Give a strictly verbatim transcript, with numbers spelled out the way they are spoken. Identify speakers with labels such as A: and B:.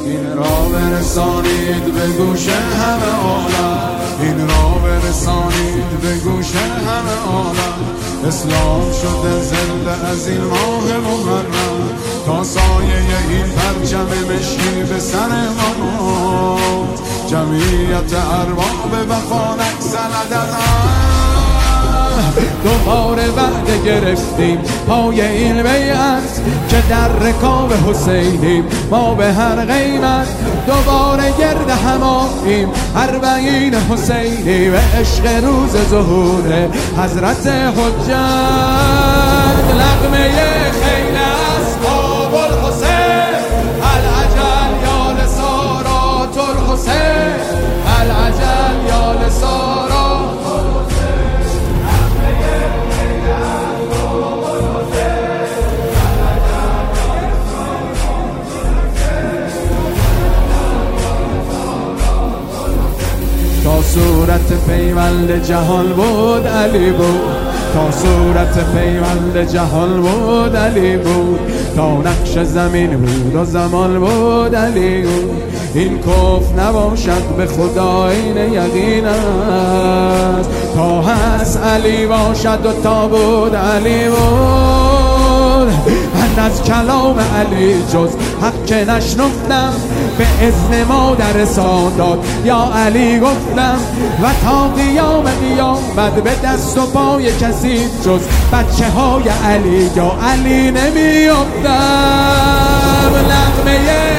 A: این را برسانید به گوش همه عالم، این را برسانید به گوش همه عالم. اسلام شده زنده از این ماه محرم، تا سایه این پرچم مشکی به سر ما. جمعیت ارباب وفا نگسلد از
B: دوباره وعده گرفتیم پای این بیعت که در رکاب حسینیم ما به هر قیمت. دوباره گرد هماییم اربعین حسینی و عشق روز ظهور حضرت حجت. نغمه خیل اصحاب الحسین العجل یا لسارات الحسین، العجل یا لسارات تا صورت پیوند جهان بود علی بود، تا صورت پیوند جهان بود علی بود، تا نقش زمین بود و زمان بود علی بود. این کفر نباشد به خدا این یقین است، تا هست علی باشد و تا بود علی بود. من از کلام علی جز حق که نشنفتم، به اذن مادر سادات یا علی گفتم. و تا قیام قیامت به دست و پای کسی جز بچه های علی یا علی نمی افتم. نغمه